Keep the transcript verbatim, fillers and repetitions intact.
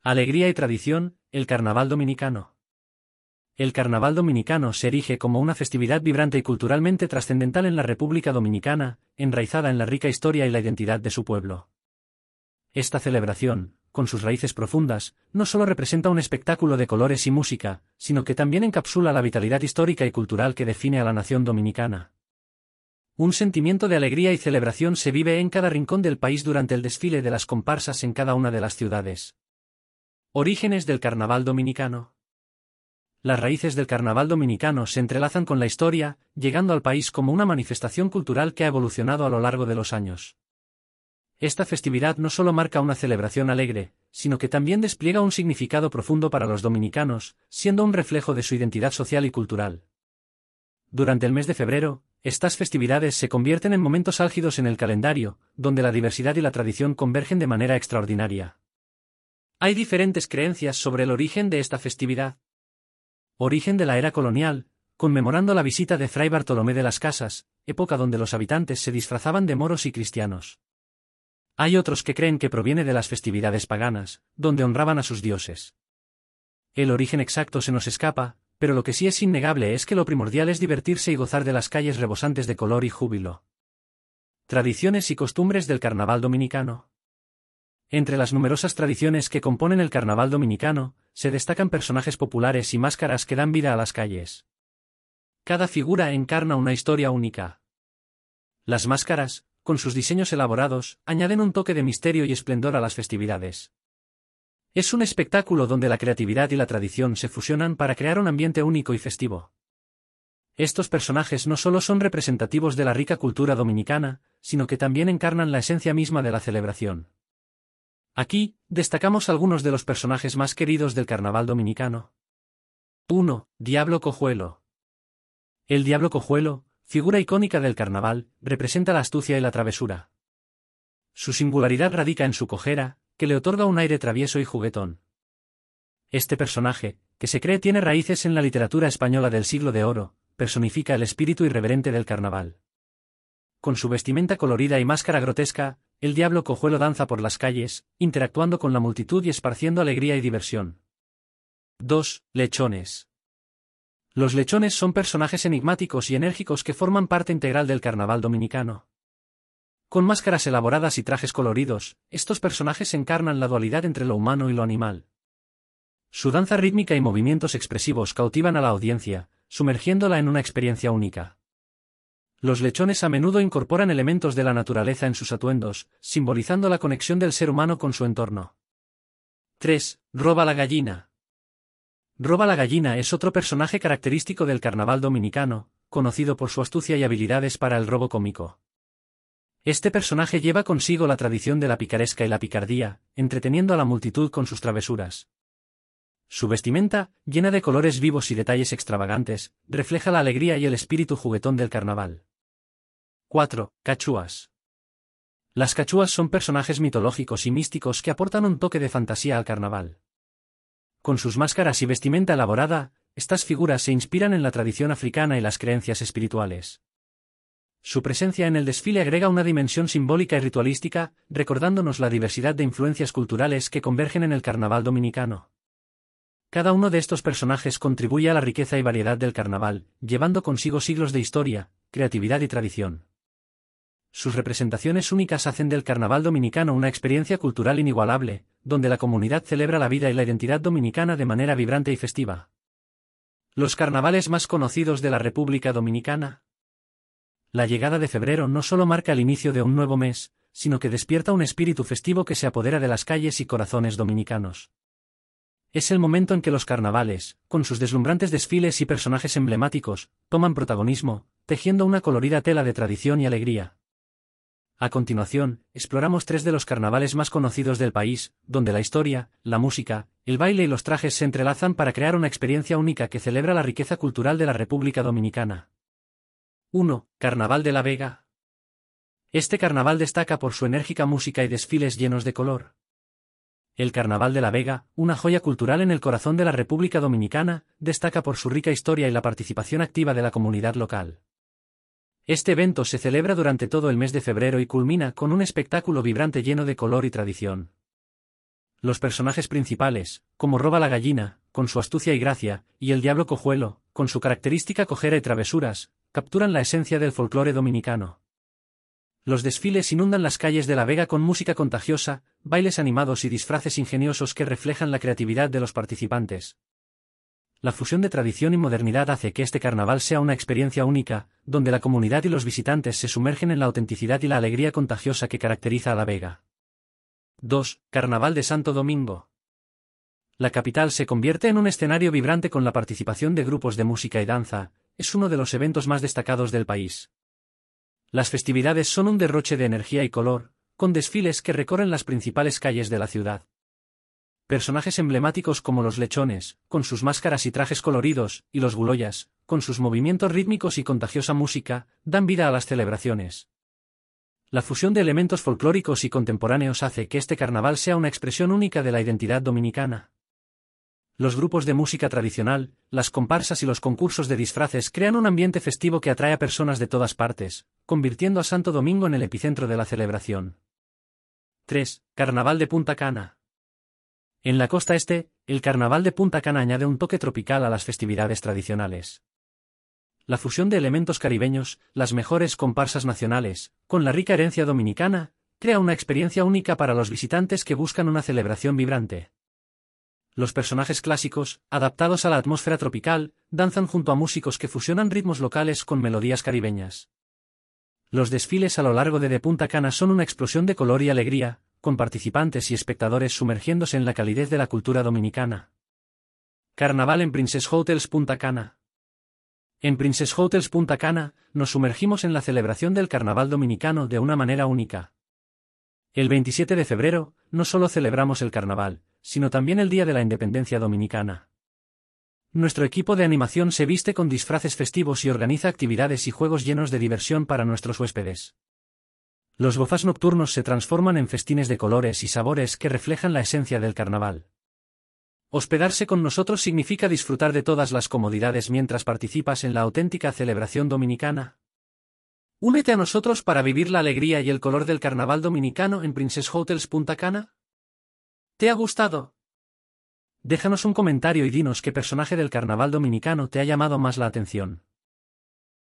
Alegría y tradición, el Carnaval Dominicano. El Carnaval Dominicano se erige como una festividad vibrante y culturalmente trascendental en la República Dominicana, enraizada en la rica historia y la identidad de su pueblo. Esta celebración, con sus raíces profundas, no solo representa un espectáculo de colores y música, sino que también encapsula la vitalidad histórica y cultural que define a la nación dominicana. Un sentimiento de alegría y celebración se vive en cada rincón del país durante el desfile de las comparsas en cada una de las ciudades. Orígenes del Carnaval Dominicano. Las raíces del Carnaval Dominicano se entrelazan con la historia, llegando al país como una manifestación cultural que ha evolucionado a lo largo de los años. Esta festividad no solo marca una celebración alegre, sino que también despliega un significado profundo para los dominicanos, siendo un reflejo de su identidad social y cultural. Durante el mes de febrero, estas festividades se convierten en momentos álgidos en el calendario, donde la diversidad y la tradición convergen de manera extraordinaria. Hay diferentes creencias sobre el origen de esta festividad. Origen de la era colonial, conmemorando la visita de Fray Bartolomé de las Casas, época donde los habitantes se disfrazaban de moros y cristianos. Hay otros que creen que proviene de las festividades paganas, donde honraban a sus dioses. El origen exacto se nos escapa, pero lo que sí es innegable es que lo primordial es divertirse y gozar de las calles rebosantes de color y júbilo. Tradiciones y costumbres del Carnaval Dominicano. Entre las numerosas tradiciones que componen el Carnaval Dominicano, se destacan personajes populares y máscaras que dan vida a las calles. Cada figura encarna una historia única. Las máscaras, con sus diseños elaborados, añaden un toque de misterio y esplendor a las festividades. Es un espectáculo donde la creatividad y la tradición se fusionan para crear un ambiente único y festivo. Estos personajes no solo son representativos de la rica cultura dominicana, sino que también encarnan la esencia misma de la celebración. Aquí, destacamos algunos de los personajes más queridos del Carnaval Dominicano. uno. Diablo Cojuelo. El Diablo Cojuelo, figura icónica del Carnaval, representa la astucia y la travesura. Su singularidad radica en su cojera, que le otorga un aire travieso y juguetón. Este personaje, que se cree tiene raíces en la literatura española del Siglo de Oro, personifica el espíritu irreverente del Carnaval. Con su vestimenta colorida y máscara grotesca, el Diablo Cojuelo danza por las calles, interactuando con la multitud y esparciendo alegría y diversión. dos. Lechones. Los lechones son personajes enigmáticos y enérgicos que forman parte integral del Carnaval Dominicano. Con máscaras elaboradas y trajes coloridos, estos personajes encarnan la dualidad entre lo humano y lo animal. Su danza rítmica y movimientos expresivos cautivan a la audiencia, sumergiéndola en una experiencia única. Los lechones a menudo incorporan elementos de la naturaleza en sus atuendos, simbolizando la conexión del ser humano con su entorno. tres. Roba la gallina. Roba la gallina es otro personaje característico del Carnaval Dominicano, conocido por su astucia y habilidades para el robo cómico. Este personaje lleva consigo la tradición de la picaresca y la picardía, entreteniendo a la multitud con sus travesuras. Su vestimenta, llena de colores vivos y detalles extravagantes, refleja la alegría y el espíritu juguetón del carnaval. cuatro. Cachúas. Las cachúas son personajes mitológicos y místicos que aportan un toque de fantasía al carnaval. Con sus máscaras y vestimenta elaborada, estas figuras se inspiran en la tradición africana y las creencias espirituales. Su presencia en el desfile agrega una dimensión simbólica y ritualística, recordándonos la diversidad de influencias culturales que convergen en el Carnaval Dominicano. Cada uno de estos personajes contribuye a la riqueza y variedad del carnaval, llevando consigo siglos de historia, creatividad y tradición. Sus representaciones únicas hacen del Carnaval Dominicano una experiencia cultural inigualable, donde la comunidad celebra la vida y la identidad dominicana de manera vibrante y festiva. Los carnavales más conocidos de la República Dominicana. La llegada de febrero no solo marca el inicio de un nuevo mes, sino que despierta un espíritu festivo que se apodera de las calles y corazones dominicanos. Es el momento en que los carnavales, con sus deslumbrantes desfiles y personajes emblemáticos, toman protagonismo, tejiendo una colorida tela de tradición y alegría. A continuación, exploramos tres de los carnavales más conocidos del país, donde la historia, la música, el baile y los trajes se entrelazan para crear una experiencia única que celebra la riqueza cultural de la República Dominicana. uno. Carnaval de la Vega. Este carnaval destaca por su enérgica música y desfiles llenos de color. El Carnaval de la Vega, una joya cultural en el corazón de la República Dominicana, destaca por su rica historia y la participación activa de la comunidad local. Este evento se celebra durante todo el mes de febrero y culmina con un espectáculo vibrante lleno de color y tradición. Los personajes principales, como Roba la Gallina, con su astucia y gracia, y el Diablo Cojuelo, con su característica cojera y travesuras, capturan la esencia del folclore dominicano. Los desfiles inundan las calles de La Vega con música contagiosa, bailes animados y disfraces ingeniosos que reflejan la creatividad de los participantes. La fusión de tradición y modernidad hace que este carnaval sea una experiencia única, donde la comunidad y los visitantes se sumergen en la autenticidad y la alegría contagiosa que caracteriza a La Vega. dos. Carnaval de Santo Domingo. La capital se convierte en un escenario vibrante con la participación de grupos de música y danza, es uno de los eventos más destacados del país. Las festividades son un derroche de energía y color, con desfiles que recorren las principales calles de la ciudad. Personajes emblemáticos como los lechones, con sus máscaras y trajes coloridos, y los guloyas, con sus movimientos rítmicos y contagiosa música, dan vida a las celebraciones. La fusión de elementos folclóricos y contemporáneos hace que este carnaval sea una expresión única de la identidad dominicana. Los grupos de música tradicional, las comparsas y los concursos de disfraces crean un ambiente festivo que atrae a personas de todas partes, convirtiendo a Santo Domingo en el epicentro de la celebración. tres. Carnaval de Punta Cana. En la costa este, el Carnaval de Punta Cana añade un toque tropical a las festividades tradicionales. La fusión de elementos caribeños, las mejores comparsas nacionales, con la rica herencia dominicana, crea una experiencia única para los visitantes que buscan una celebración vibrante. Los personajes clásicos, adaptados a la atmósfera tropical, danzan junto a músicos que fusionan ritmos locales con melodías caribeñas. Los desfiles a lo largo de, de Punta Cana son una explosión de color y alegría, con participantes y espectadores sumergiéndose en la calidez de la cultura dominicana. Carnaval en Princess Hotels Punta Cana. En Princess Hotels Punta Cana, nos sumergimos en la celebración del carnaval dominicano de una manera única. El veintisiete de febrero, no solo celebramos el carnaval, sino también el Día de la Independencia Dominicana. Nuestro equipo de animación se viste con disfraces festivos y organiza actividades y juegos llenos de diversión para nuestros huéspedes. Los gofás nocturnos se transforman en festines de colores y sabores que reflejan la esencia del carnaval. Hospedarse con nosotros significa disfrutar de todas las comodidades mientras participas en la auténtica celebración dominicana. Únete a nosotros para vivir la alegría y el color del carnaval dominicano en Princess Hotels Punta Cana. ¿Te ha gustado? Déjanos un comentario y dinos qué personaje del carnaval dominicano te ha llamado más la atención.